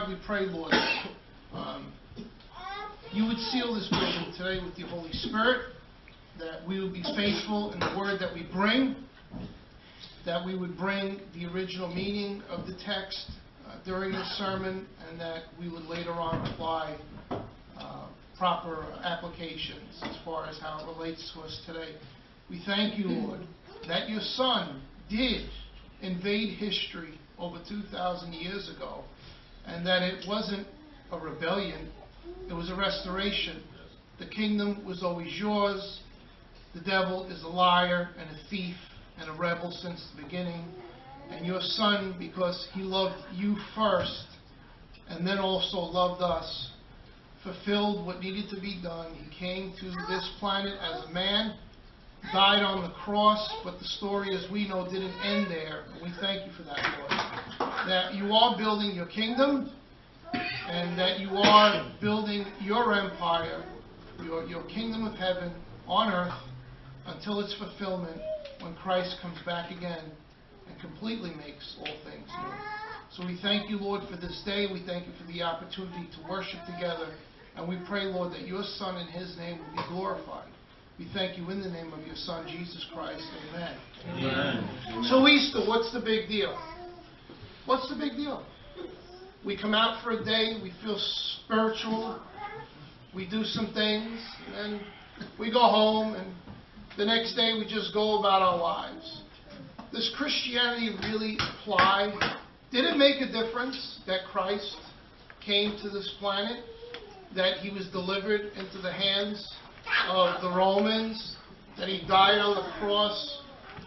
God, we pray, Lord, that you would seal this vision today with your Holy Spirit, that we would be faithful in the word that we bring, that we would bring the original meaning of the text during the sermon, and that we would later on apply proper applications as far as how it relates to us today. We thank you, Lord, that your Son did invade history over 2,000 years ago, and that it wasn't a rebellion, it was a restoration. The kingdom was always yours. The devil is a liar and a thief and a rebel since the beginning. And your Son, because he loved you first and then also loved us, fulfilled what needed to be done. He came to this planet as a man, died on the cross, but the story, as we know, didn't end there. And we thank you for that, Lord. That you are building your kingdom, and that you are building your empire, your kingdom of heaven on earth, until its fulfillment when Christ comes back again and completely makes all things new. So we thank you, Lord, for this day. We thank you for the opportunity to worship together. And we pray, Lord, that your Son in his name will be glorified. We thank you in the name of your Son, Jesus Christ. Amen. Amen. So Easter, what's the big deal? What's the big deal? We come out for a day, we feel spiritual, we do some things, and we go home, and the next day we just go about our lives. Does Christianity really apply? Did it make a difference that Christ came to this planet? That he was delivered into the hands of the Romans? That he died on the cross?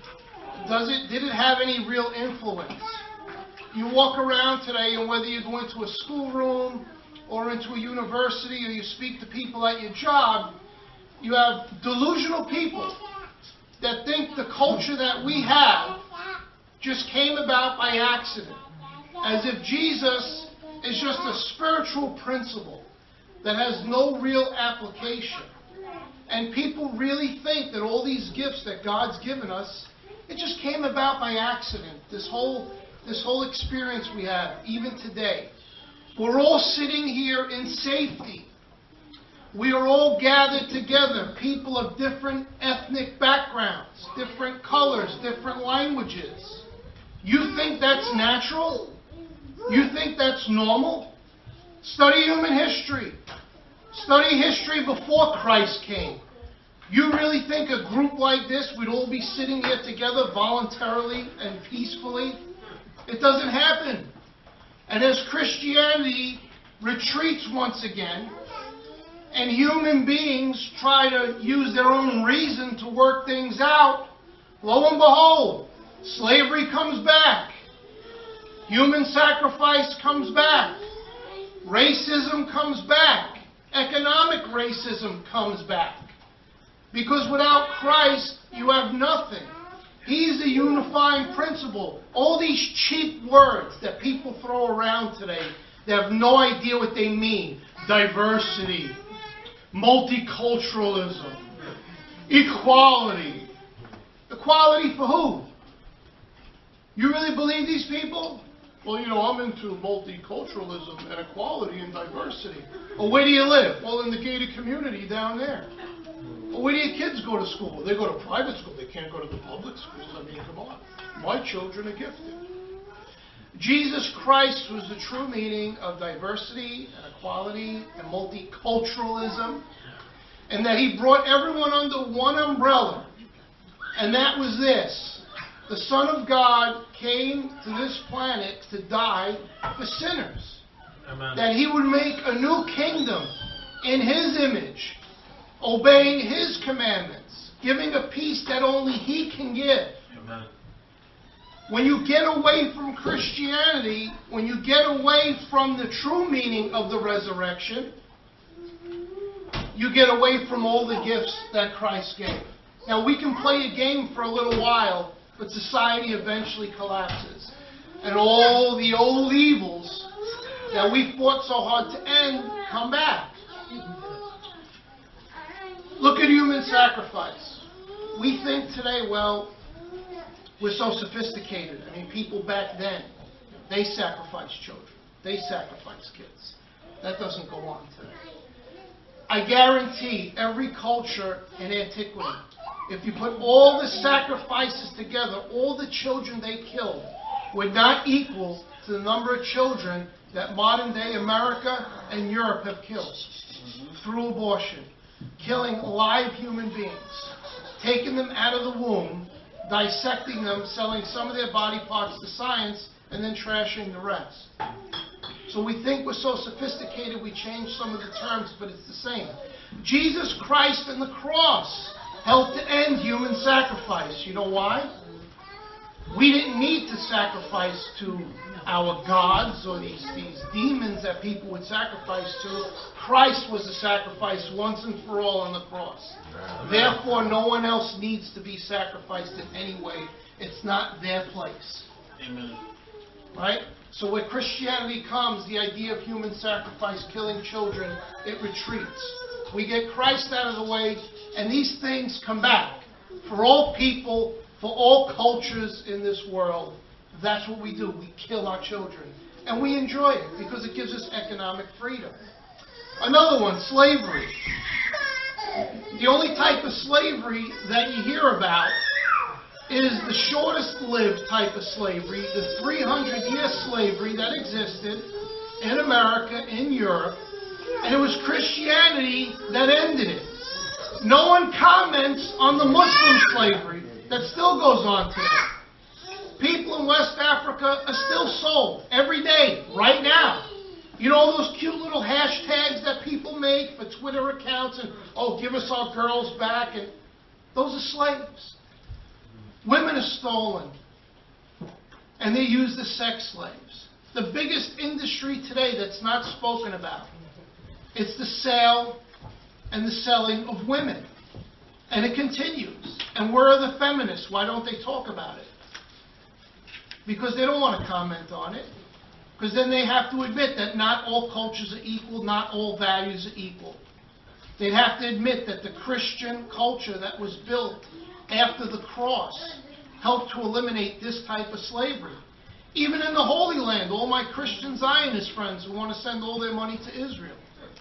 Did it have any real influence? You walk around today, and whether you go into a schoolroom or into a university or you speak to people at your job, you have delusional people that think the culture that we have just came about by accident, as if Jesus is just a spiritual principle that has no real application. And people really think that all these gifts that God's given us, it just came about by accident. This whole experience we have, even today. We're all sitting here in safety. We are all gathered together, people of different ethnic backgrounds, different colors, different languages. You think that's natural? You think that's normal? Study human history. Study history before Christ came. You really think a group like this, we'd all be sitting here together voluntarily and peacefully? It doesn't happen. And as Christianity retreats once again, and human beings try to use their own reason to work things out, lo and behold, slavery comes back. Human sacrifice comes back. Racism comes back. Economic racism comes back. Because without Christ, you have nothing. He's the unifying principle. All these cheap words that people throw around today, they have no idea what they mean. Diversity, multiculturalism, equality. Equality for who? You really believe these people? Well, I'm into multiculturalism and equality and diversity. Well, where do you live? Well, in the gated community down there. Well, where do your kids go to school? They go to private school. They can't go to the public schools. I mean, come on. My children are gifted. Jesus Christ was the true meaning of diversity and equality and multiculturalism, and that he brought everyone under one umbrella. And that was this. The Son of God came to this planet to die for sinners. Amen. That he would make a new kingdom in his image, obeying his commandments, giving a peace that only he can give. Amen. When you get away from Christianity, when you get away from the true meaning of the resurrection, you get away from all the gifts that Christ gave. Now, we can play a game for a little while, but society eventually collapses. And all the old evils that we fought so hard to end come back. Look at human sacrifice. We think today, well, we're so sophisticated. I mean, people back then, they sacrificed children. They sacrifice kids. That doesn't go on today. I guarantee every culture in antiquity, if you put all the sacrifices together, all the children they killed would not equal to the number of children that modern day America and Europe have killed through abortion, killing live human beings, taking them out of the womb, dissecting them, selling some of their body parts to science, and then trashing the rest. So we think we're so sophisticated we change some of the terms, but it's the same. Jesus Christ and the cross helped to end human sacrifice. You know why? We didn't need to sacrifice to our gods or these demons that people would sacrifice to. Christ was the sacrifice once and for all on the cross. Therefore, no one else needs to be sacrificed in any way. It's not their place. Amen. Right? So where Christianity comes, the idea of human sacrifice, killing children, it retreats. We get Christ out of the way, and these things come back. For all people, for all cultures in this world, that's what we do. We kill our children. And we enjoy it because it gives us economic freedom. Another one, slavery. The only type of slavery that you hear about is the shortest-lived type of slavery, the 300-year slavery that existed in America, in Europe, and it was Christianity that ended it. No one comments on the Muslim slavery that still goes on today. People in West Africa are still sold every day, right now. You know all those cute little hashtags that people make for Twitter accounts and, oh, give us our girls back, and those are slaves. Women are stolen, and they're used as sex slaves. The biggest industry today that's not spoken about, it's the sale and the selling of women. And it continues. And where are the feminists? Why don't they talk about it? Because they don't want to comment on it. Because then they have to admit that not all cultures are equal, not all values are equal. They'd have to admit that the Christian culture that was built after the cross helped to eliminate this type of slavery. Even in the Holy Land, all my Christian Zionist friends who want to send all their money to Israel.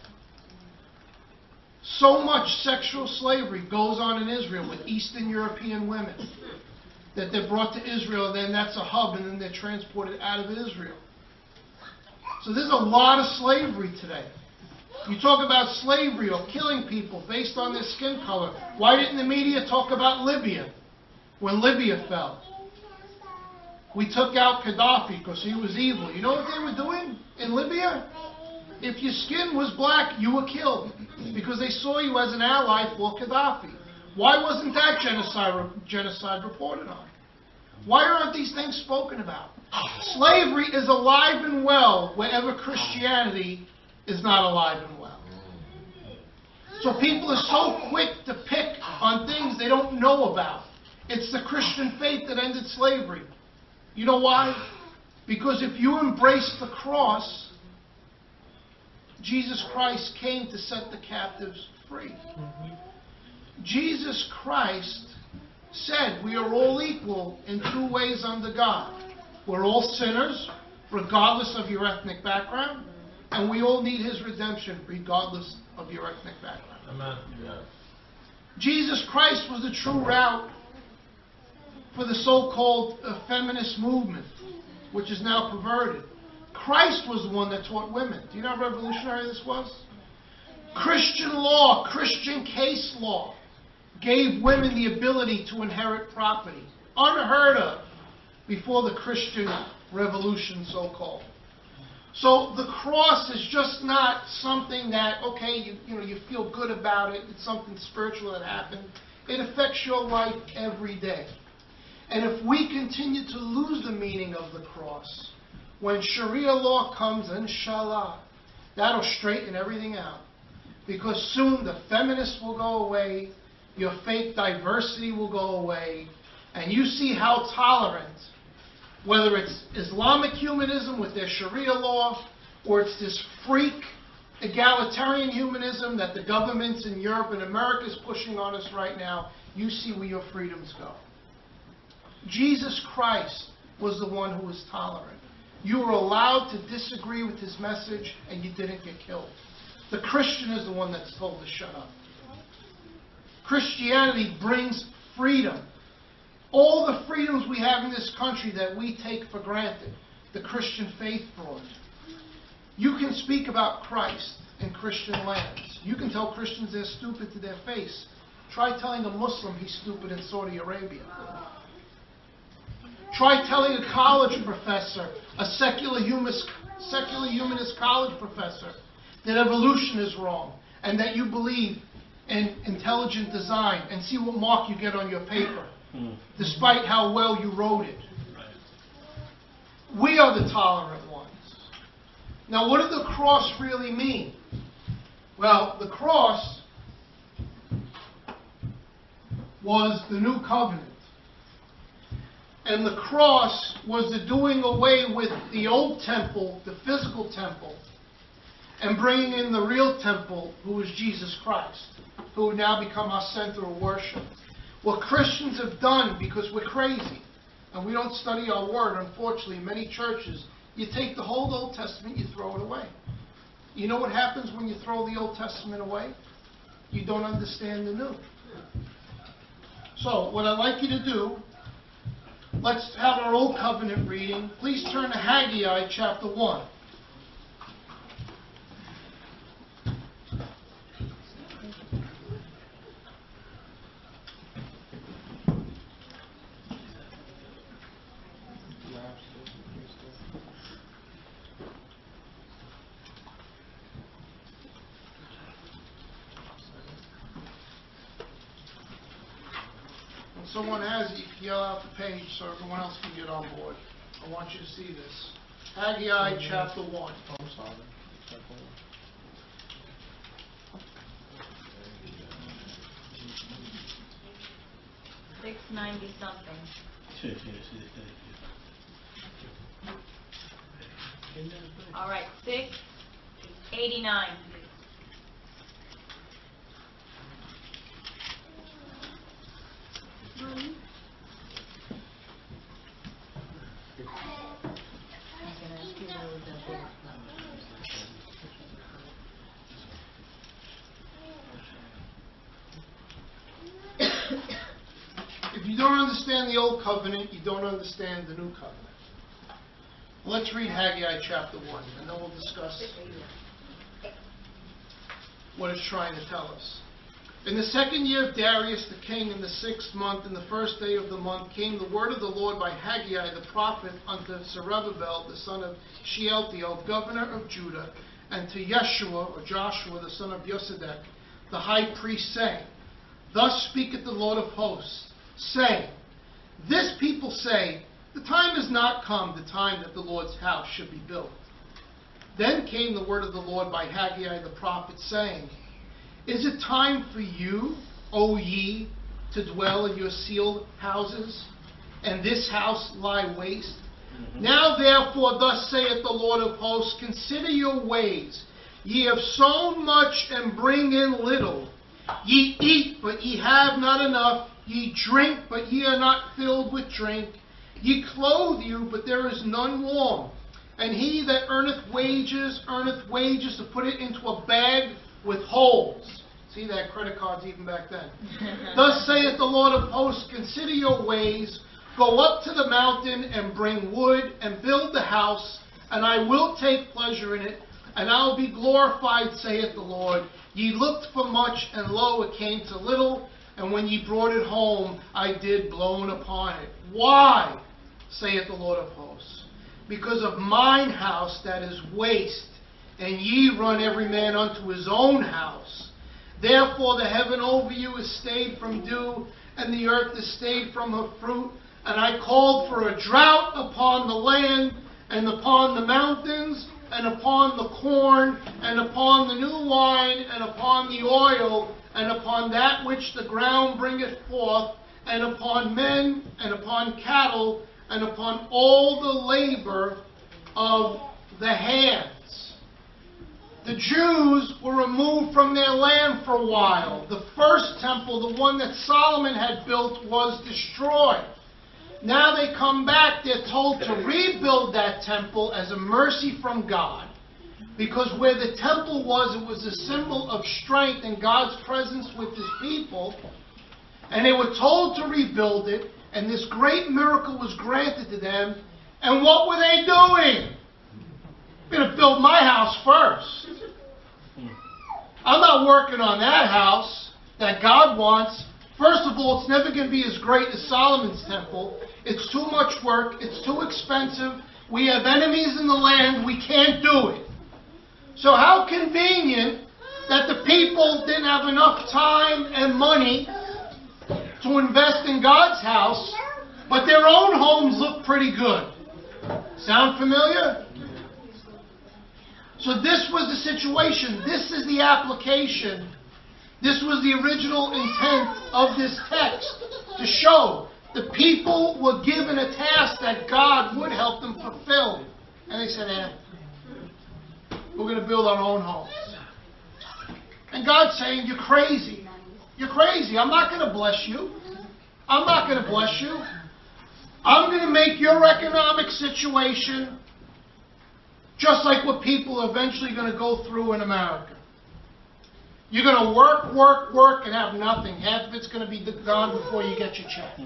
So much sexual slavery goes on in Israel with Eastern European women that they're brought to Israel, then that's a hub, and then they're transported out of Israel. So there's a lot of slavery today. You talk about slavery or killing people based on their skin color. Why didn't the media talk about Libya when Libya fell? We took out Gaddafi because he was evil. You know what they were doing in Libya? If your skin was black, you were killed because they saw you as an ally for Gaddafi. Why wasn't that genocide reported on? Why aren't these things spoken about? Slavery is alive and well wherever Christianity is not alive and well. So people are so quick to pick on things they don't know about. It's the Christian faith that ended slavery. You know why? Because if you embrace the cross, Jesus Christ came to set the captives free. Jesus Christ said we are all equal in two ways under God. We're all sinners, regardless of your ethnic background, and we all need His redemption, regardless of your ethnic background. Amen. Yeah. Jesus Christ was the true route for the so-called feminist movement, which is now perverted. Christ was the one that taught women. Do you know how revolutionary this was? Christian law, Christian case law, gave women the ability to inherit property. Unheard of before the Christian Revolution, so-called. So the cross is just not something that, okay, you feel good about it. It's something spiritual that happened. It affects your life every day. And if we continue to lose the meaning of the cross, when Sharia law comes, inshallah, that'll straighten everything out. Because soon the feminists will go away, your fake diversity will go away, and you see how tolerant, whether it's Islamic humanism with their Sharia law, or it's this freak egalitarian humanism that the governments in Europe and America is pushing on us right now, you see where your freedoms go. Jesus Christ was the one who was tolerant. You were allowed to disagree with his message, and you didn't get killed. The Christian is the one that's told to shut up. Christianity brings freedom. All the freedoms we have in this country that we take for granted, the Christian faith brought. You can speak about Christ in Christian lands. You can tell Christians they're stupid to their face. Try telling a Muslim he's stupid in Saudi Arabia. Try telling a college professor, a secular humanist college professor, that evolution is wrong and that you believe in intelligent design, and see what mark you get on your paper, despite how well you wrote it. We are the tolerant ones. Now, what did the cross really mean? Well, the cross was the new covenant. And the cross was the doing away with the old temple, the physical temple, and bringing in the real temple, who is Jesus Christ, who would now become our center of worship. What Christians have done, because we're crazy, and we don't study our word, unfortunately, in many churches, you take the whole Old Testament, you throw it away. You know what happens when you throw the Old Testament away? You don't understand the New. So, what I'd like you to do, let's have our Old Covenant reading. Please turn to Haggai chapter 1. Someone has it, you can yell out the page so everyone else can get on board. I want you to see this. Haggai chapter 1. I'm sorry. 690 something. All right, 689. If you don't understand the Old Covenant, you don't understand the New Covenant. Let's read Haggai chapter 1, and then we'll discuss what it's trying to tell us. In the second year of Darius the king, in the 6th month, in the first day of the month, came the word of the Lord by Haggai the prophet unto Zerubbabel the son of Shealtiel, governor of Judah, and to Yeshua, or Joshua, the son of Josedek, the high priest, saying, Thus speaketh the Lord of hosts, saying, This people say, The time is not come, the time that the Lord's house should be built. Then came the word of the Lord by Haggai the prophet, saying, Is it time for you, O ye, to dwell in your sealed houses, and this house lie waste? Now therefore thus saith the Lord of hosts, Consider your ways. Ye have sown much and bring in little. Ye eat, but ye have not enough. Ye drink, but ye are not filled with drink. Ye clothe you, but there is none warm. And he that earneth wages to put it into a bag with holes. See that, credit cards even back then. Thus saith the Lord of hosts, Consider your ways. Go up to the mountain and bring wood and build the house, and I will take pleasure in it, and I will be glorified, saith the Lord. Ye looked for much, and lo, it came to little, and when ye brought it home, I did blown upon it. Why, saith the Lord of hosts? Because of mine house that is waste, and ye run every man unto his own house. Therefore the heaven over you is stayed from dew, and the earth is stayed from her fruit. And I called for a drought upon the land, and upon the mountains, and upon the corn, and upon the new wine, and upon the oil, and upon that which the ground bringeth forth, and upon men, and upon cattle, and upon all the labor of the hands. The Jews were removed from their land for a while. The first temple, the one that Solomon had built, was destroyed. Now they come back, they're told to rebuild that temple as a mercy from God. Because where the temple was, it was a symbol of strength and God's presence with His people. And they were told to rebuild it, and this great miracle was granted to them. And what were they doing? I'm going to build my house first. I'm not working on that house that God wants. First of all, it's never going to be as great as Solomon's temple. It's too much work. It's too expensive. We have enemies in the land. We can't do it. So how convenient that the people didn't have enough time and money to invest in God's house, but their own homes look pretty good. Sound familiar? So this was the situation. This is the application. This was the original intent of this text, to show the people were given a task that God would help them fulfill. And they said, we're going to build our own homes. And God's saying, you're crazy. You're crazy. I'm not going to bless you. I'm not going to bless you. I'm going to make your economic situation just like what people are eventually going to go through in America. You're going to work, work, work, and have nothing. Half of it's going to be gone before you get your check.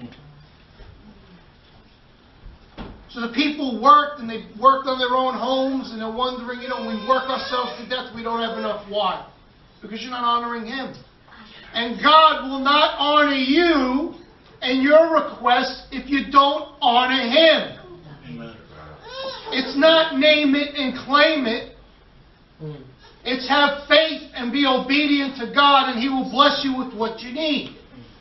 So the people worked, and they worked on their own homes, and they're wondering, we work ourselves to death, we don't have enough. Why? Because you're not honoring Him. And God will not honor you and your request if you don't honor Him. Amen. It's not name it and claim it. It's have faith and be obedient to God, and He will bless you with what you need.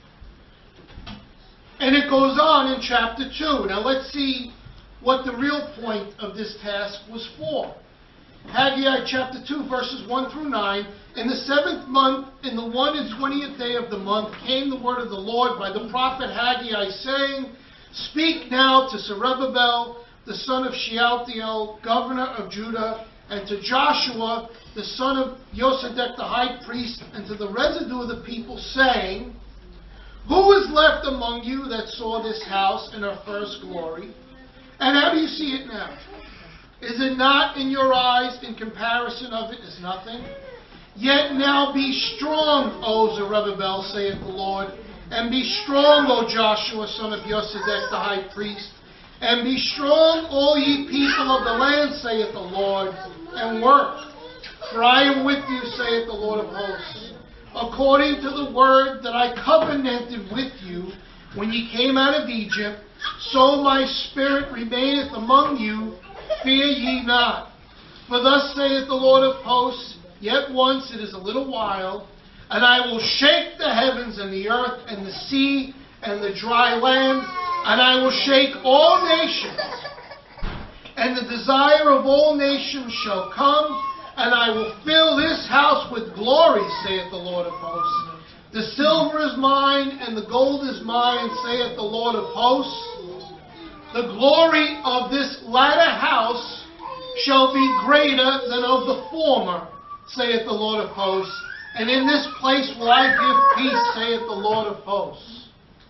And it goes on in chapter 2. Now let's see what the real point of this task was for. Haggai chapter 2, verses 1 through 9. In the 7th month, in the 21st day of the month, came the word of the Lord by the prophet Haggai, saying, Speak now to Zerubbabel, the son of Shealtiel, governor of Judah, and to Joshua, the son of Josedek, the high priest, and to the residue of the people, saying, Who is left among you that saw this house in her first glory? And how do you see it now? Is it not in your eyes in comparison of it as nothing? Yet now be strong, O Zerubbabel, saith the Lord, and be strong, O Joshua, son of Josedek, the high priest, and be strong, all ye people of the land, saith the Lord, and work. For I am with you, saith the Lord of hosts, according to the word that I covenanted with you when ye came out of Egypt, so my spirit remaineth among you, fear ye not. For thus saith the Lord of hosts, Yet once, it is a little while, and I will shake the heavens and the earth and the sea and the dry land, and I will shake all nations. And the desire of all nations shall come, and I will fill this house with glory, saith the Lord of hosts. The silver is mine, and the gold is mine, saith the Lord of hosts. The glory of this latter house shall be greater than of the former, saith the Lord of hosts. And in this place will I give peace, saith the Lord of hosts.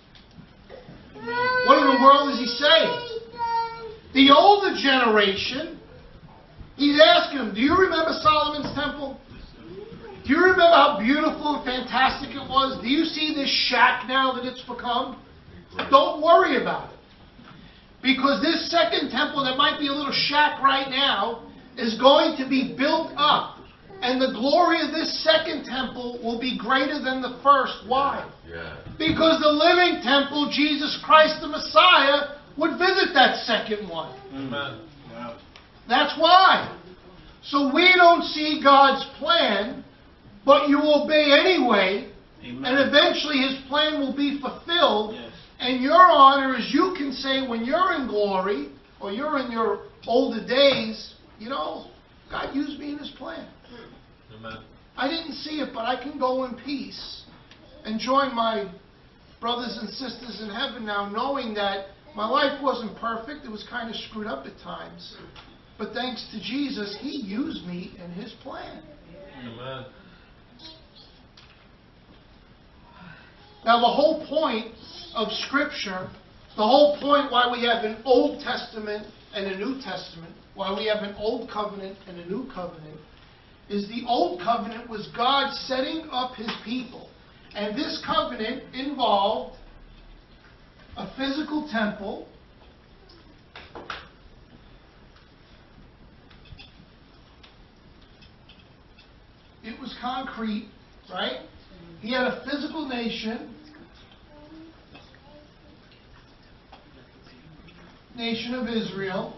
What in the world is he saying? The older generation, he's asking them, do you remember Solomon's temple? Do you remember how beautiful and fantastic it was? Do you see this shack now that it's become? Don't worry about it. Because this second temple that might be a little shack right now is going to be built up. And the glory of this second temple will be greater than the first. Why? Yeah. Because the living temple, Jesus Christ the Messiah, would visit that second one. Amen. Yeah. That's why. So we don't see God's plan, but you obey anyway. Amen. And eventually His plan will be fulfilled. Yes. And your honor is you can say when you're in glory, or you're in your older days, God used me in His plan. Amen. I didn't see it, but I can go in peace and join my brothers and sisters in heaven now, knowing that my life wasn't perfect. It was kind of screwed up at times. But thanks to Jesus, He used me in His plan. Amen. Now, the whole point of Scripture The whole point why we have an Old Testament and a New Testament, why we have an Old Covenant and a New Covenant, is the Old Covenant was God setting up His people. And this covenant involved a physical temple, it was concrete, right? He had a physical nation of Israel,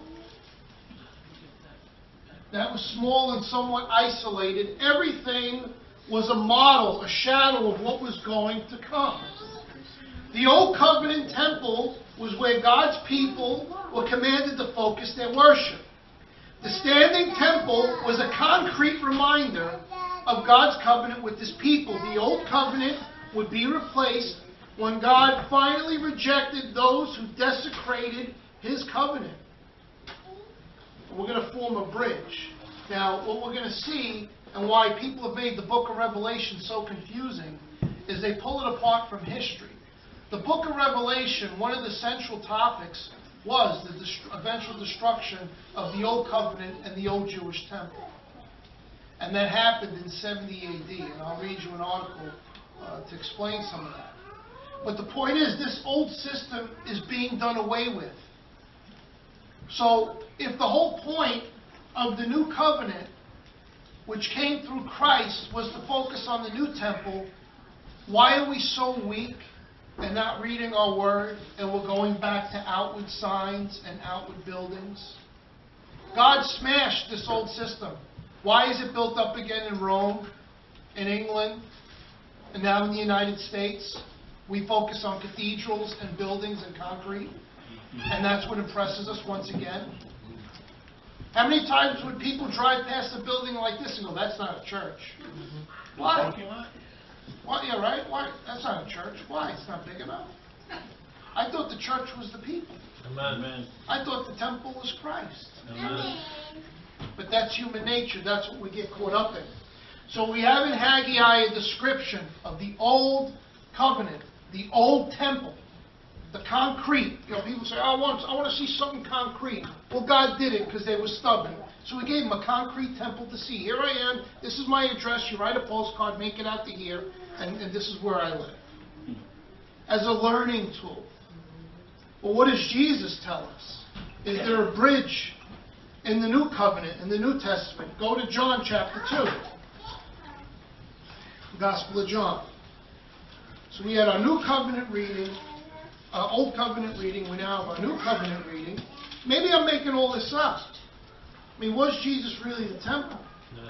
that was small and somewhat isolated. Everything was a model, a shadow of what was going to come. The Old Covenant temple was where God's people were commanded to focus their worship. The standing temple was a concrete reminder of God's covenant with His people. The Old Covenant would be replaced when God finally rejected those who desecrated His covenant. We're going to form a bridge. Now, what we're going to see, and why people have made the book of Revelation so confusing, is they pull it apart from history. The book of Revelation, one of the central topics was the eventual destruction of the Old Covenant and the Old Jewish Temple. And that happened in 70 AD, and I'll read you an article to explain some of that. But the point is, this old system is being done away with. So, if the whole point of the New Covenant, which came through Christ, was to focus on the new temple, why are we so weak and not reading our Word, and we're going back to outward signs and outward buildings? God smashed this old system. Why is it built up again in Rome, in England, and now in the United States? We focus on cathedrals and buildings and concrete, and that's what impresses us once again. How many times would people drive past a building like this and go, that's not a church? Why? Why? Yeah, right? Why? That's not a church. Why? It's not big enough. I thought the church was the people. Amen. I thought the temple was Christ. Amen. But that's human nature. That's what we get caught up in. So we have in Haggai a description of the Old Covenant, the Old Temple, the concrete. You know, people say, I want to see something concrete. Well, God did it because they were stubborn. So He gave them a concrete temple to see. Here I am. This is my address. You write a postcard, make it out to here, and this is where I live. As a learning tool. Well, what does Jesus tell us? Is there a bridge in the New Covenant, in the New Testament? Go to John chapter 2. The Gospel of John. So we had our New Covenant reading, our Old Covenant reading. We now have our New Covenant reading. Maybe I'm making all this up. I mean, was Jesus really the temple? No.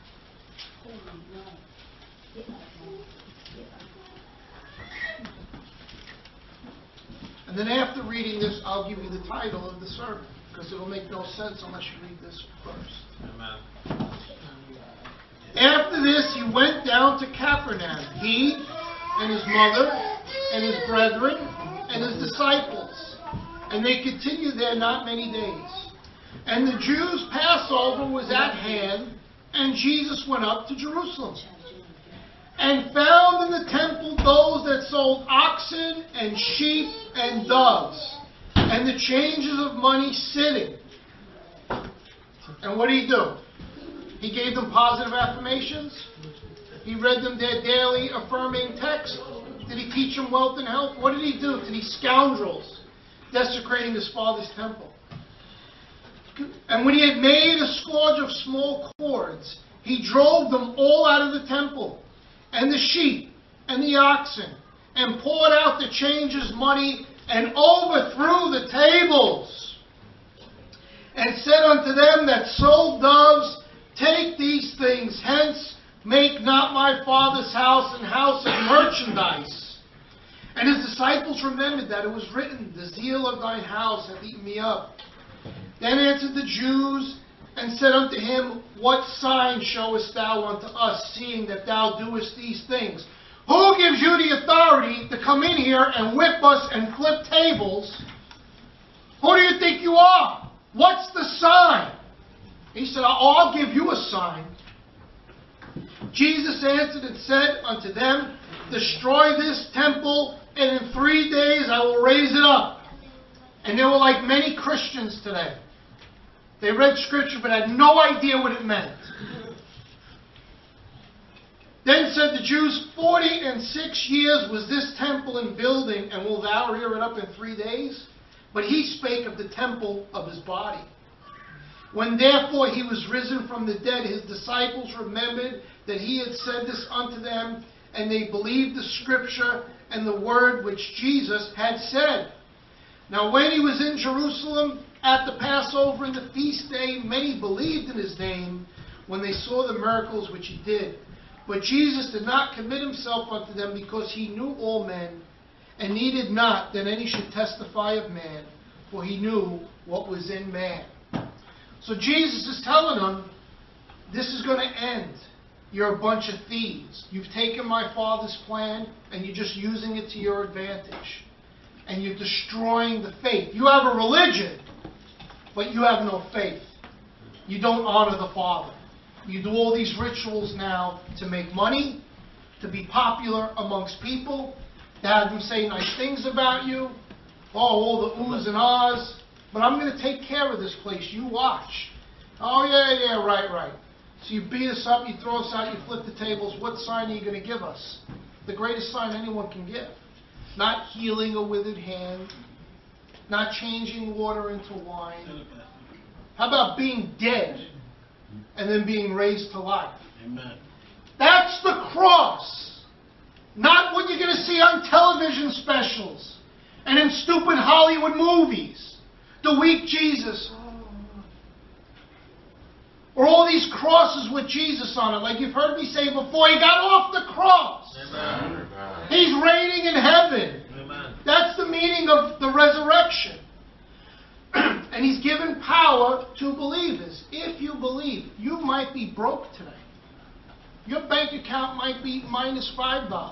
And then after reading this, I'll give you the title of the sermon, because it'll make no sense unless you read this first. Amen. After this, He went down to Capernaum, He and His mother and His brethren and His disciples. And they continued there not many days. And the Jews' Passover was at hand, and Jesus went up to Jerusalem, and found in the temple those that sold oxen and sheep and doves, and the changers of money sitting. And what did He do? He gave them positive affirmations. He read them their daily affirming text. Did He teach them wealth and health? What did He do to these scoundrels desecrating His Father's temple? And when He had made a scourge of small cords, He drove them all out of the temple, and the sheep and the oxen, and poured out the changers' money, and overthrew the tables, and said unto them that sold doves, take these things hence, make not my Father's house an house of merchandise. And His disciples remembered that it was written, the zeal of thine house hath eaten me up. Then answered the Jews, and said unto Him, what sign showest thou unto us, seeing that thou doest these things? Who gives you the authority to come in here and whip us and flip tables? Who do you think you are? What's the sign? He said, I'll give you a sign. Jesus answered and said unto them, destroy this temple, and in 3 days I will raise it up. And they were like many Christians today. They read Scripture but had no idea what it meant. Then said the Jews, 46 years was this temple in building, and wilt thou rear it up in 3 days? But he spake of the temple of his body. When therefore he was risen from the dead, his disciples remembered that he had said this unto them, and they believed the Scripture and the word which Jesus had said. Now when he was in Jerusalem at the Passover and the feast day, many believed in his name when they saw the miracles which he did. But Jesus did not commit himself unto them, because he knew all men, and needed not that any should testify of man, for he knew what was in man. So Jesus is telling them, this is going to end. You're a bunch of thieves. You've taken my Father's plan, and you're just using it to your advantage. And you're destroying the faith. You have a religion, but you have no faith. You don't honor the Father. You do all these rituals now to make money, to be popular amongst people, to have them say nice things about you. Oh, all the oohs and ahs. But I'm going to take care of this place. You watch. Oh, yeah, right. So you beat us up, you throw us out, you flip the tables. What sign are you going to give us? The greatest sign anyone can give. Not healing a withered hand. Not changing water into wine. How about being dead and then being raised to life? Amen. That's the cross. Not what you're going to see on television specials and in stupid Hollywood movies. The weak Jesus. Or all these crosses with Jesus on it. Like you've heard me say before, he got off the cross. Amen. He's reigning in heaven. Amen. That's the meaning of the resurrection. And he's given power to believers. If you believe, you might be broke today. Your bank account might be minus $5.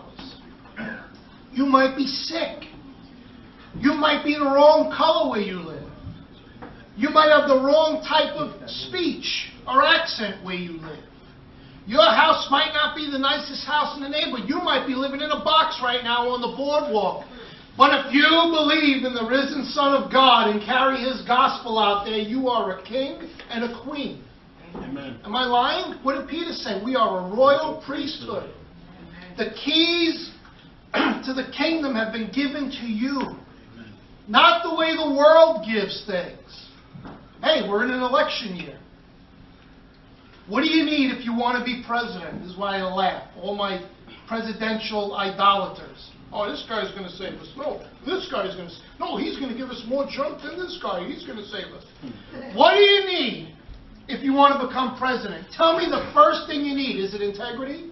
You might be sick. You might be the wrong color where you live. You might have the wrong type of speech or accent where you live. Your house might not be the nicest house in the neighborhood. You might be living in a box right now on the boardwalk. But if you believe in the risen Son of God and carry his gospel out there, you are a king and a queen. Amen. Am I lying? What did Peter say? We are a royal priesthood. The keys to the kingdom have been given to you. Not the way the world gives things. Hey, we're in an election year. What do you need if you want to be president? This is why I laugh. All my presidential idolaters. Oh, this guy's going to save us. No, this guy's going to... No, he's going to give us more junk than this guy. He's going to save us. What do you need if you want to become president? Tell me the first thing you need. Is it integrity?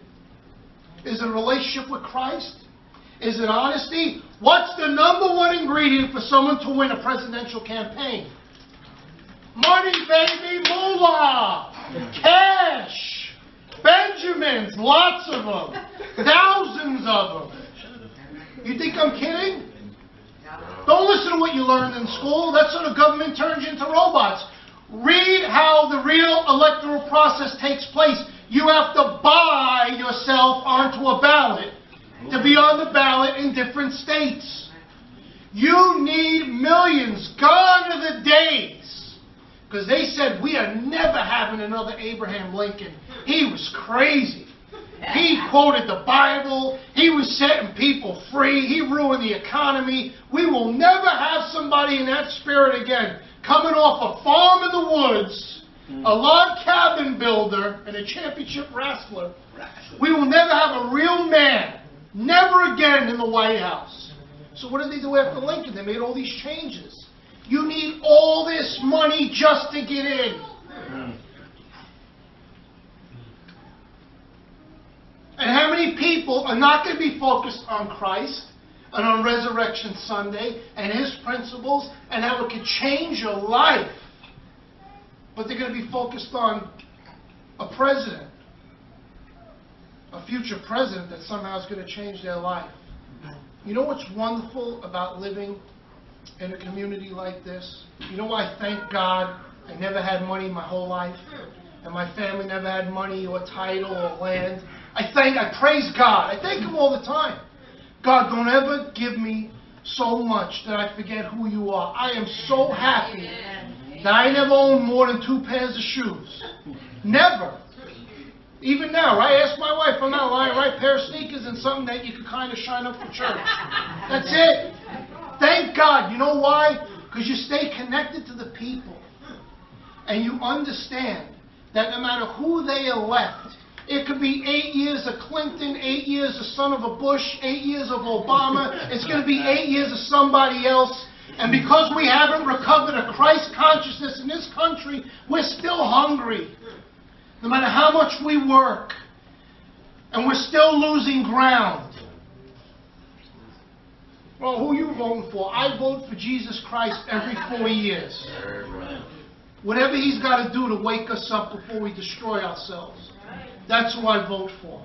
Is it a relationship with Christ? Is it honesty? What's the number one ingredient for someone to win a presidential campaign? Money, baby, moolah, cash, Benjamins, lots of them, thousands of them. You think I'm kidding? Don't listen to what you learned in school. That's how the government turns you into robots. Read how the real electoral process takes place. You have to buy yourself onto a ballot to be on the ballot in different states. You need millions. Gone are the days. Because they said, we are never having another Abraham Lincoln. He was crazy. He quoted the Bible. He was setting people free. He ruined the economy. We will never have somebody in that spirit again. Coming off a farm in the woods, a log cabin builder, and a championship wrestler. We will never have a real man. Never again in the White House. So what did they do after Lincoln? They made all these changes. You need all this money just to get in. And how many people are not going to be focused on Christ and on Resurrection Sunday and his principles and how it could change your life, but they're going to be focused on a president, a future president that somehow is going to change their life. You know what's wonderful about living in a community like this? You know why I thank God I never had money my whole life, and my family never had money or title or land? I praise God. I thank him all the time. God, don't ever give me so much that I forget who you are. I am so happy that I never owned more than 2 pairs of shoes. Never. Even now, right? Ask my wife, I'm not lying, right? Pair of sneakers and something that you could kind of shine up for church. That's it. Thank God. You know why? Because you stay connected to the people. And you understand that no matter who they elect, it could be 8 years of Clinton, 8 years of son of a Bush, 8 years of Obama. It's going to be 8 years of somebody else. And because we haven't recovered a Christ consciousness in this country, we're still hungry. No matter how much we work. And we're still losing ground. Well, who are you voting for? I vote for Jesus Christ every 4 years. Whatever He's got to do to wake us up before we destroy ourselves. That's who I vote for.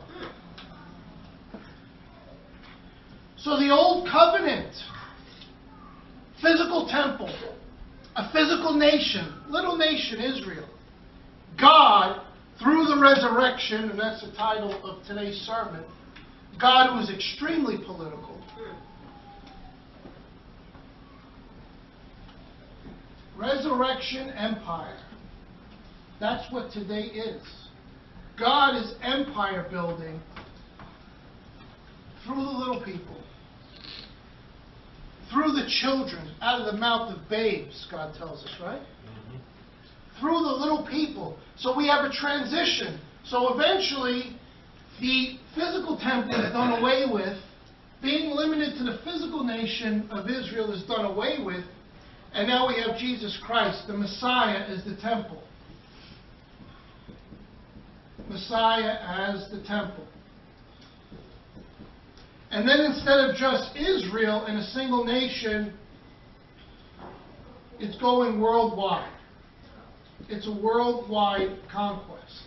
So the Old Covenant, physical temple, a physical nation, little nation Israel. God, through the resurrection, and that's the title of today's sermon, God who is extremely political, resurrection empire. That's what today is. God is empire building through the little people. Through the children, out of the mouth of babes, God tells us, right? Through the little people. So we have a transition. So eventually, the physical temple is done away with. Being limited to the physical nation of Israel is done away with. And now we have Jesus Christ. The Messiah is the temple. Messiah as the temple. And then instead of just Israel in a single nation, it's going worldwide. It's a worldwide conquest.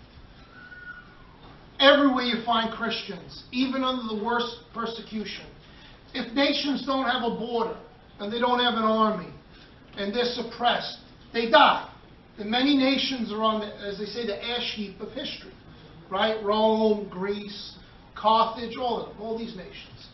Everywhere you find Christians, even under the worst persecution. If nations don't have a border, and they don't have an army, and they're suppressed, they die. And many nations are on, as they say, the ash heap of history. Right? Rome, Greece, Carthage, all of them, all these nations.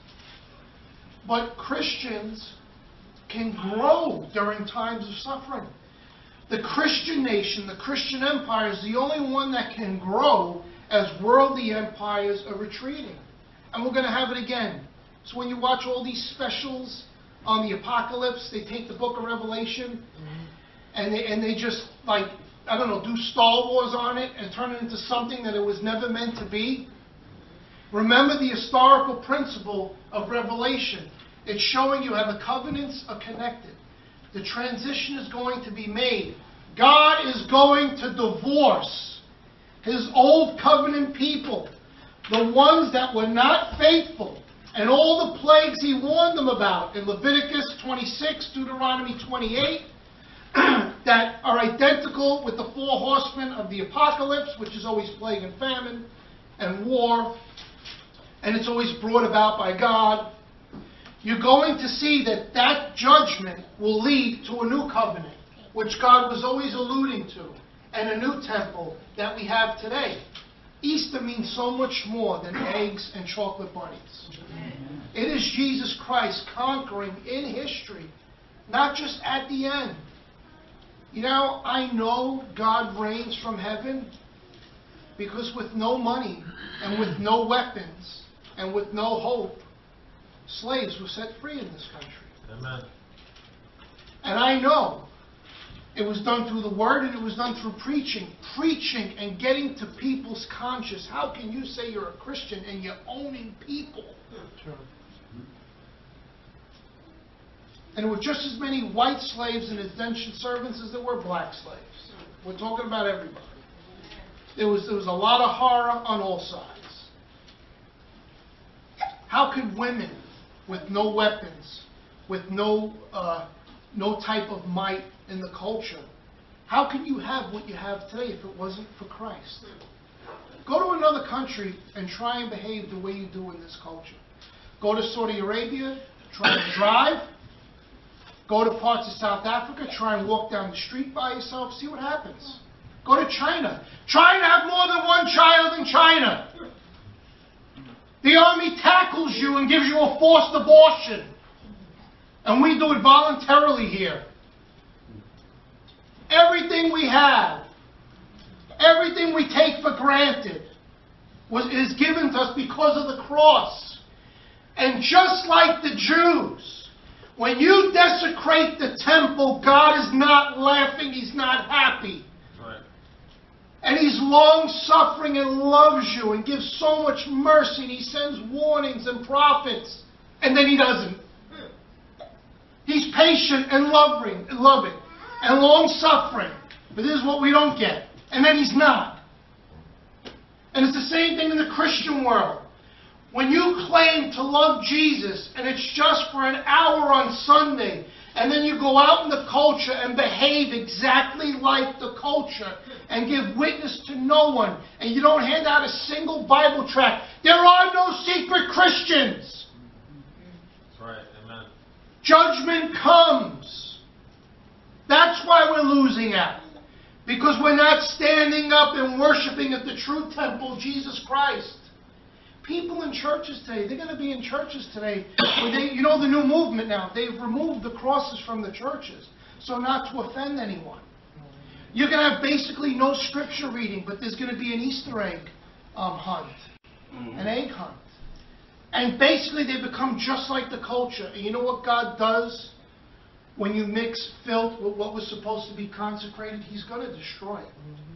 But Christians can grow during times of suffering. The Christian nation, the Christian empire, is the only one that can grow as worldly empires are retreating. And we're going to have it again. So when you watch all these specials on the apocalypse, they take the book of Revelation and they just, like, I don't know, do Star Wars on it and turn it into something that it was never meant to be. Remember the historical principle of Revelation. It's showing you how the covenants are connected. The transition is going to be made. God is going to divorce His old covenant people, the ones that were not faithful, and all the plagues He warned them about in Leviticus 26, Deuteronomy 28, that are identical with the 4 horsemen of the apocalypse, which is always plague and famine and war, and it's always brought about by God. You're going to see that that judgment will lead to a new covenant, which God was always alluding to, and a new temple that we have today. Easter means so much more than eggs and chocolate bunnies. It is Jesus Christ conquering in history, not just at the end. You know, I know God reigns from heaven because with no money and with no weapons and with no hope, slaves were set free in this country. Amen. And I know it was done through the Word and it was done through preaching. Preaching and getting to people's conscience. How can you say you're a Christian and you're owning people? And there were just as many white slaves and indentured servants as there were black slaves. We're talking about everybody. There was a lot of horror on all sides. How could women with no weapons, with no type of might in the culture, how can you have what you have today if it wasn't for Christ? Go to another country and try and behave the way you do in this culture. Go to Saudi Arabia, try and drive. Go to parts of South Africa, try and walk down the street by yourself, see what happens. Go to China. Try and have more than one child in China. The army tackles you and gives you a forced abortion. And we do it voluntarily here. Everything we have, everything we take for granted, is given to us because of the cross. And just like the Jews, when you desecrate the temple, God is not laughing, He's not happy. Right. And He's long-suffering and loves you and gives so much mercy, and He sends warnings and prophets, and then He doesn't. He's patient and loving and long-suffering, but this is what we don't get. And then He's not. And it's the same thing in the Christian world. When you claim to love Jesus, and it's just for an hour on Sunday, and then you go out in the culture and behave exactly like the culture, and give witness to no one, and you don't hand out a single Bible tract, there are no secret Christians. That's right. Amen. Judgment comes. That's why we're losing out. Because we're not standing up and worshiping at the true temple, Jesus Christ. People in churches today, they're going to be in churches today where they, you know the new movement now, they've removed the crosses from the churches so not to offend anyone. You're going to have basically no scripture reading, but there's going to be an Easter egg hunt, an egg hunt. And basically they become just like the culture. And you know what God does? When you mix filth with what was supposed to be consecrated, He's going to destroy it.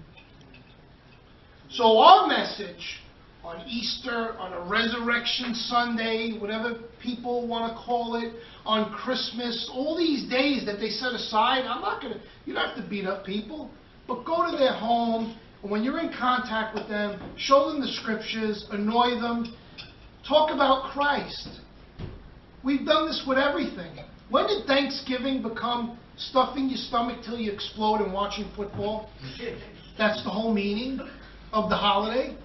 So our message on Easter, on a Resurrection Sunday, whatever people want to call it, on Christmas, all these days that they set aside, you don't have to beat up people, but go to their home, and when you're in contact with them, show them the Scriptures, annoy them, talk about Christ. We've done this with everything. When did Thanksgiving become stuffing your stomach till you explode and watching football? That's the whole meaning of the holiday.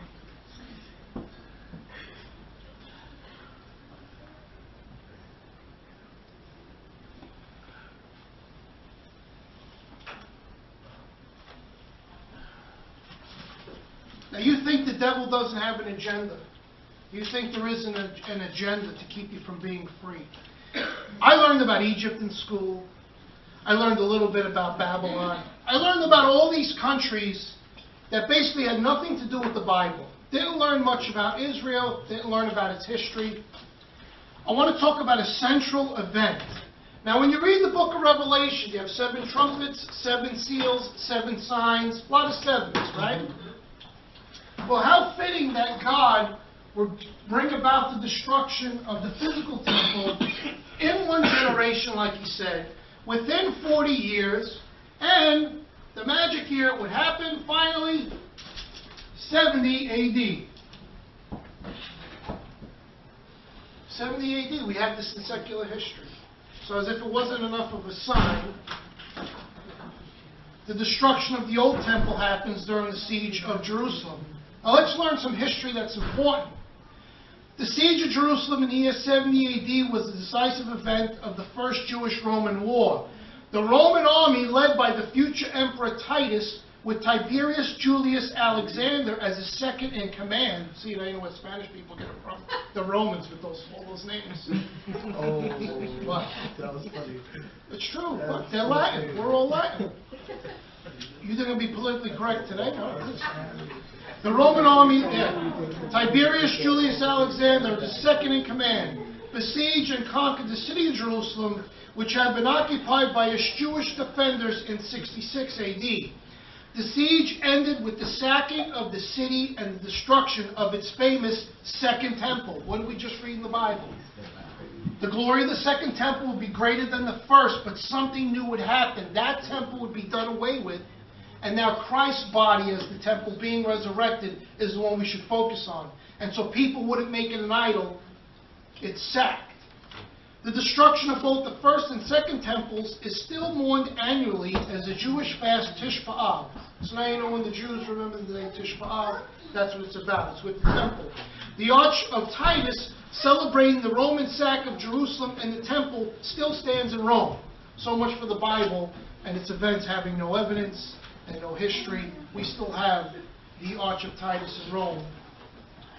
Now you think the devil doesn't have an agenda. You think there isn't an agenda to keep you from being free. I learned about Egypt in school. I learned a little bit about Babylon. I learned about all these countries that basically had nothing to do with the Bible. Didn't learn much about Israel. Didn't learn about its history. I want to talk about a central event. Now, when you read the book of Revelation, you have 7 trumpets, 7 seals, 7 signs, a lot of sevens, right? Well, how fitting that God would bring about the destruction of the physical temple in one generation, like He said, within 40 years, and the magic year would happen finally 70 AD. 70 AD, we have this in secular history. So as if it wasn't enough of a sign, the destruction of the old temple happens during the siege of Jerusalem. Now let's learn some history that's important. The siege of Jerusalem in the year 70 AD was the decisive event of the First Jewish-Roman War. The Roman army, led by the future Emperor Titus, with Tiberius Julius Alexander as his second in command. See, now you know what Spanish people get it from. The Romans with all those names. Oh, What? that was funny. It's true. Look, they're Latin. We're all Latin. You think I'll be politically correct today? No. The Roman army, Tiberius Julius Alexander, the second in command, besieged and conquered the city of Jerusalem, which had been occupied by its Jewish defenders in 66 AD. The siege ended with the sacking of the city and the destruction of its famous Second Temple. What did we just read in the Bible? The glory of the Second Temple would be greater than the first, but something new would happen. That temple would be done away with, and now Christ's body as the temple being resurrected is the one we should focus on. And so people wouldn't make it an idol. It's sacked. The destruction of both the first and second temples is still mourned annually as a Jewish fast Tish B'Av. So now you know when the Jews remember the day Tish B'Av, that's what it's about. It's with the temple. The Arch of Titus, celebrating the Roman sack of Jerusalem and the temple, still stands in Rome. So much for the Bible and its events having no evidence and no history. We still have the Arch of Titus in Rome.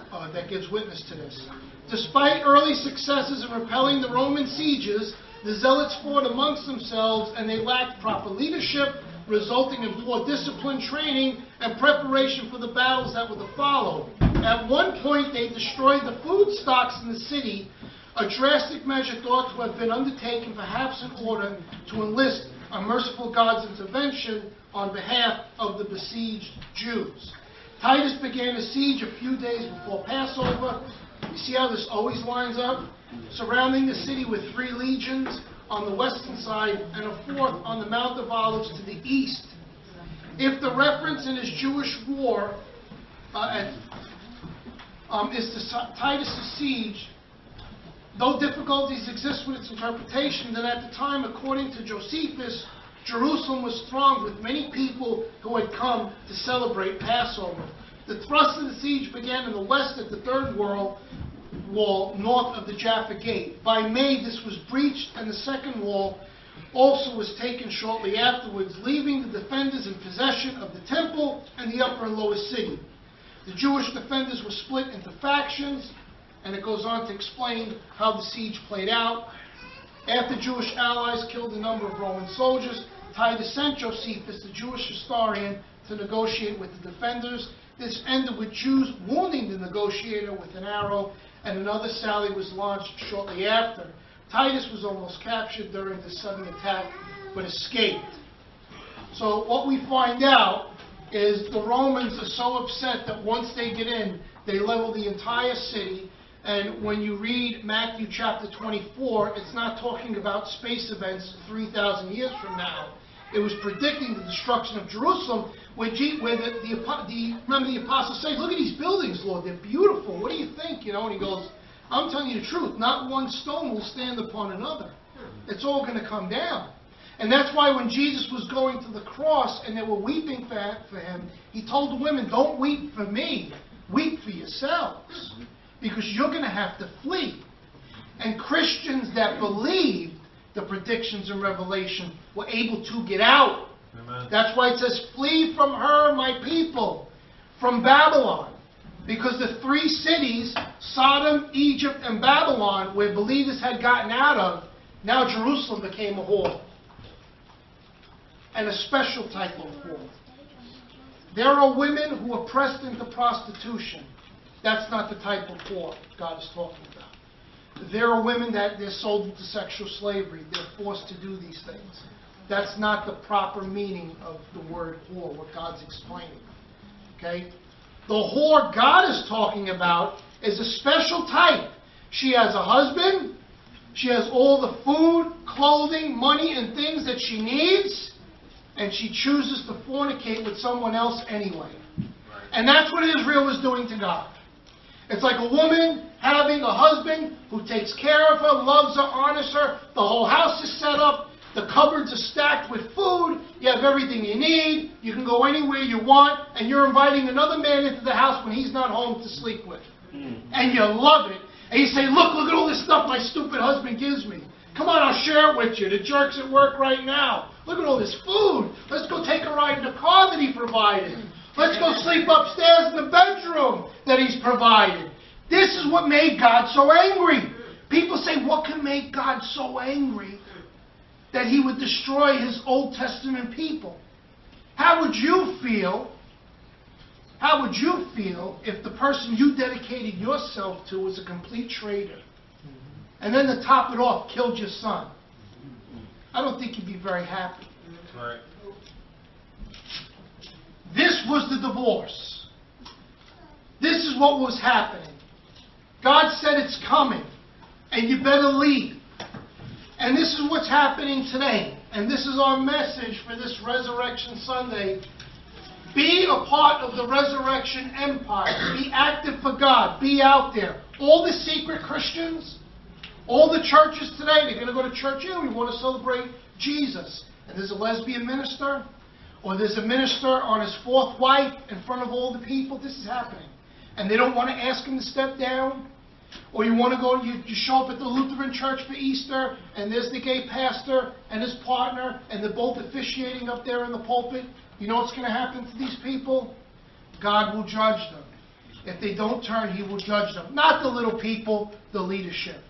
that gives witness to this. Despite early successes in repelling the Roman sieges, the Zealots fought amongst themselves and they lacked proper leadership, resulting in poor discipline, training, and preparation for the battles that were to follow. At one point, they destroyed the food stocks in the city, a drastic measure thought to have been undertaken perhaps in order to enlist a merciful God's intervention on behalf of the besieged Jews. Titus began a siege a few days before Passover. You see how this always lines up? Surrounding the city with 3 legions on the western side and a 4th on the Mount of Olives to the east. If the reference in his Jewish war is to Titus' siege, though difficulties exist with its interpretation, then at the time, according to Josephus, Jerusalem was thronged with many people who had come to celebrate Passover. The thrust of the siege began in the west at the 3rd wall north of the Jaffa Gate. By May, this was breached, and the 2nd wall also was taken shortly afterwards, leaving the defenders in possession of the temple and the upper and lower city. The Jewish defenders were split into factions, and it goes on to explain how the siege played out. After Jewish allies killed a number of Roman soldiers, Titus sent Josephus, the Jewish historian, to negotiate with the defenders. This ended with Jews wounding the negotiator with an arrow, and another sally was launched shortly after. Titus was almost captured during the sudden attack, but escaped. So what we find out is the Romans are so upset that once they get in, they level the entire city. And when you read Matthew chapter 24, it's not talking about space events 3,000 years from now. It was predicting the destruction of Jerusalem, where remember the apostle says, "Look at these buildings, Lord, they're beautiful. What do you think?" And he goes, "I'm telling you the truth. Not one stone will stand upon another. It's all going to come down." And that's why when Jesus was going to the cross and they were weeping for him, he told the women, "Don't weep for me. Weep for yourselves, because you're going to have to flee." And Christians that believed the predictions in Revelation were able to get out. Amen. That's why it says, "Flee from her, my people," from Babylon. Because the 3 cities, Sodom, Egypt, and Babylon, where believers had gotten out of, now Jerusalem became a whore. And a special type of whore. There are women who are pressed into prostitution. That's not the type of whore God is talking about. There are women that they're sold into sexual slavery. They're forced to do these things. That's not the proper meaning of the word whore, what God's explaining. Okay? The whore God is talking about is a special type. She has a husband. She has all the food, clothing, money, and things that she needs. And she chooses to fornicate with someone else anyway. And that's what Israel was doing to God. It's like a woman having a husband who takes care of her, loves her, honors her. The whole house is set up. The cupboards are stacked with food. You have everything you need. You can go anywhere you want. And you're inviting another man into the house when he's not home to sleep with. And you love it. And you say, look at all this stuff my stupid husband gives me. Come on, I'll share it with you. The jerk's at work right now. Look at all this food. Let's go take a ride in the car that he provided. Let's go sleep upstairs in the bedroom that he's provided. This is what made God so angry. People say, what can make God so angry that he would destroy his Old Testament people? How would you feel? How would you feel if the person you dedicated yourself to was a complete traitor? And then to top it off, killed your son? I don't think you'd be very happy. Right. This was the divorce. This is what was happening. God said it's coming, and you better leave. And this is what's happening today. And this is our message for this Resurrection Sunday. Be a part of the resurrection empire. Be active for God. Be out there. All the secret Christians, all the churches today, they're going to go to church. Yeah, we want to celebrate Jesus. And there's a lesbian minister, or there's a minister on his 4th wife in front of all the people. This is happening. And they don't want to ask him to step down. Or you want to go, you show up at the Lutheran church for Easter, and there's the gay pastor and his partner, and they're both officiating up there in the pulpit. You know what's going to happen to these people? God will judge them. If they don't turn, he will judge them. Not the little people, the leadership.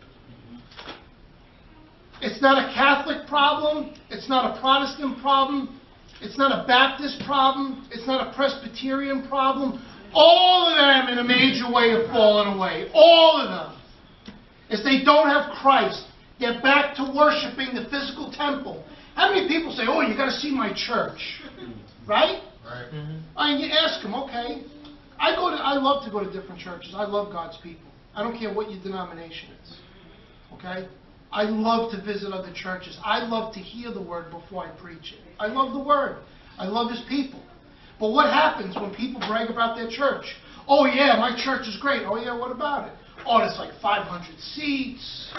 It's not a Catholic problem. It's not a Protestant problem. It's not a Baptist problem. It's not a Presbyterian problem. All of them in a major way have fallen away. All of them. If they don't have Christ, they're back to worshiping the physical temple. How many people say, oh, you got to see my church? Right? Right. And you ask them, okay. I love to go to different churches. I love God's people. I don't care what your denomination is. Okay? I love to visit other churches. I love to hear the word before I preach it. I love the word. I love his people. But what happens when people brag about their church? Oh yeah, my church is great. Oh yeah, what about it? Oh, there's like 500 seats.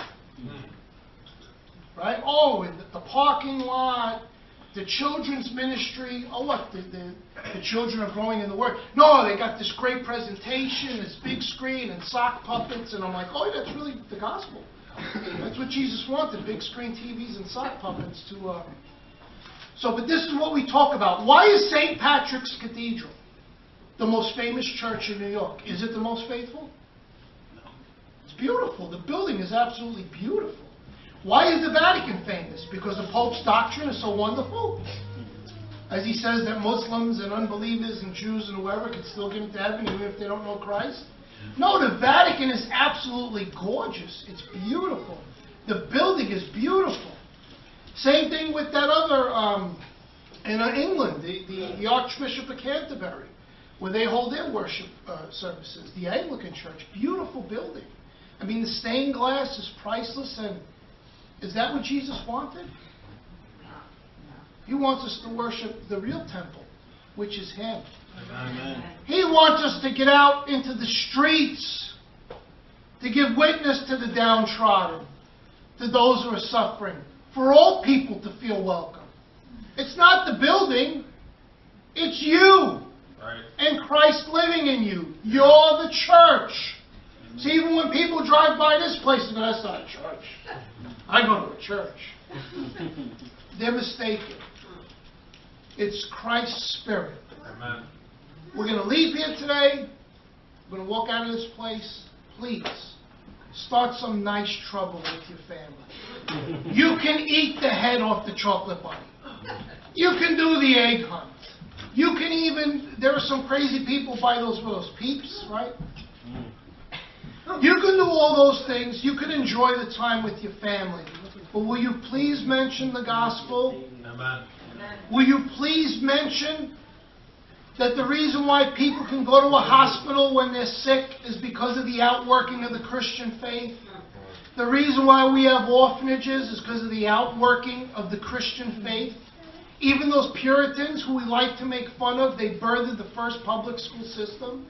Right? Oh, and the parking lot, the children's ministry. Oh, what? The children are growing in the Word. No, they got this great presentation, this big screen, and sock puppets. And I'm like, oh, that's really the gospel. That's what Jesus wanted, big screen TVs and sock puppets to... but this is what we talk about. Why is St. Patrick's Cathedral the most famous church in New York? Is it the most faithful? No. It's beautiful. The building is absolutely beautiful. Why is the Vatican famous? Because the Pope's doctrine is so wonderful. As he says that Muslims and unbelievers and Jews and whoever can still get into heaven even if they don't know Christ. No, the Vatican is absolutely gorgeous. It's beautiful. The building is beautiful. Same thing with that other, in England, the Archbishop of Canterbury, where they hold their worship services, the Anglican Church. Beautiful building. I mean, the stained glass is priceless, and is that what Jesus wanted? He wants us to worship the real temple, which is Him. Amen. He wants us to get out into the streets, to give witness to the downtrodden, to those who are suffering, for all people to feel welcome. It's not the building, it's you. Right. And Christ living in you. You're the church. See, even when people drive by this place, they go, that's not a church. I go to a church. They're mistaken. It's Christ's Spirit. Amen. We're going to leave here today. We're going to walk out of this place. Please, start some nice trouble with your family. You can eat the head off the chocolate bunny. You can do the egg hunt. You can even, there are some crazy people buy those peeps, right? You can do all those things. You can enjoy the time with your family. But will you please mention the gospel? Amen. Will you please mention that the reason why people can go to a hospital when they're sick is because of the outworking of the Christian faith? The reason why we have orphanages is because of the outworking of the Christian faith. Even those Puritans who we like to make fun of, they birthed the first public school system.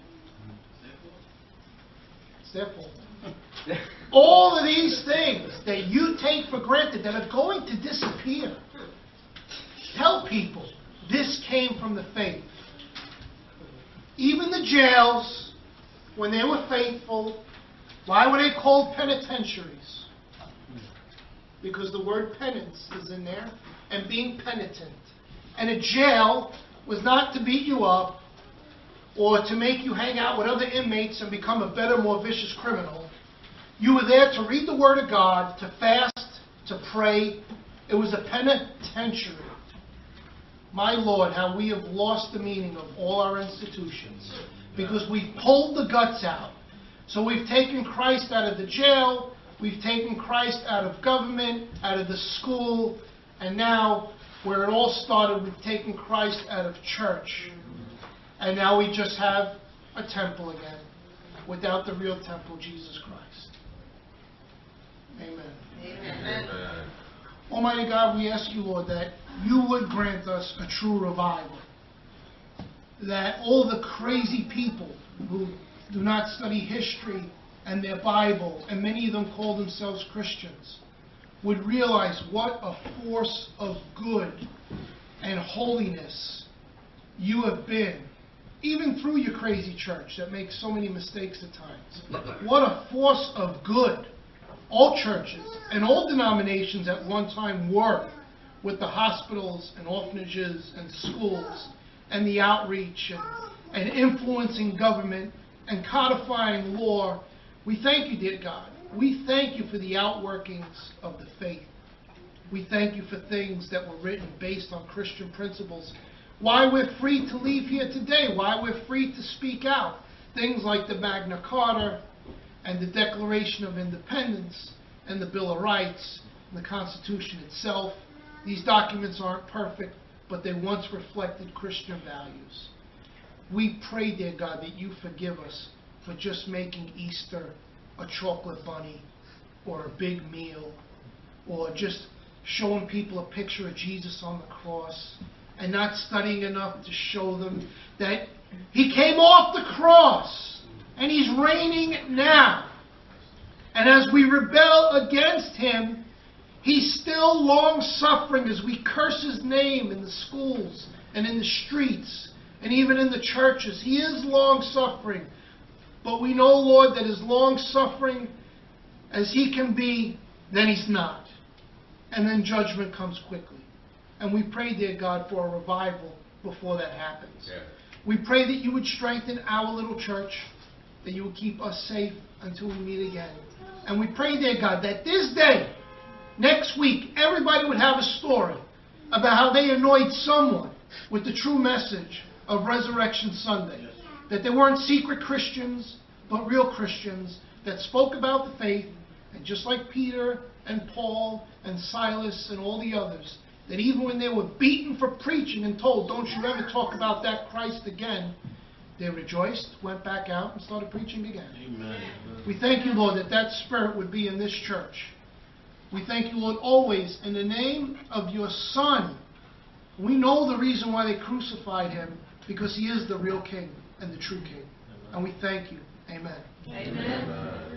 It's their fault. All of these things that you take for granted that are going to disappear. Tell people this came from the faith. Even the jails, when they were faithful, why were they called penitentiaries? Because the word penance is in there, and being penitent. And a jail was not to beat you up or to make you hang out with other inmates and become a better, more vicious criminal. You were there to read the Word of God, to fast, to pray. It was a penitentiary. My Lord, how we have lost the meaning of all our institutions because we've pulled the guts out. So we've taken Christ out of the jail, we've taken Christ out of government, out of the school, and now, where it all started, we've taken Christ out of church. And now we just have a temple again, without the real temple, Jesus Christ. Amen. Amen. Almighty God, we ask you, Lord, that you would grant us a true revival. That all the crazy people who do not study history and their Bible, and many of them call themselves Christians, would realize what a force of good and holiness you have been, even through your crazy church that makes so many mistakes at times. What a force of good all churches and all denominations at one time were, with the hospitals and orphanages and schools and the outreach and influencing government and codifying law. We thank you, dear God. We thank you for the outworkings of the faith. We thank you for things that were written based on Christian principles. Why we're free to leave here today, why we're free to speak out. Things like the Magna Carta and the Declaration of Independence and the Bill of Rights and the Constitution itself. These documents aren't perfect, but they once reflected Christian values. We pray, dear God, that you forgive us for just making Easter a chocolate bunny or a big meal or just showing people a picture of Jesus on the cross and not studying enough to show them that he came off the cross and he's reigning now. And as we rebel against him, he's still long-suffering as we curse his name in the schools and in the streets and even in the churches. He is long-suffering. But we know, Lord, that as long-suffering as he can be, then he's not. And then judgment comes quickly. And we pray, dear God, for a revival before that happens. Yeah. We pray that you would strengthen our little church, that you would keep us safe until we meet again. And we pray, dear God, that this day, next week, everybody would have a story about how they annoyed someone with the true message of Resurrection Sunday. That they weren't secret Christians, but real Christians that spoke about the faith. And just like Peter and Paul and Silas and all the others, that even when they were beaten for preaching and told, don't you ever talk about that Christ again, they rejoiced, went back out, and started preaching again. Amen. We thank you, Lord, that that spirit would be in this church. We thank you, Lord, always in the name of your Son. We know the reason why they crucified him, because he is the real King and the true King. And we thank you. Amen. Amen.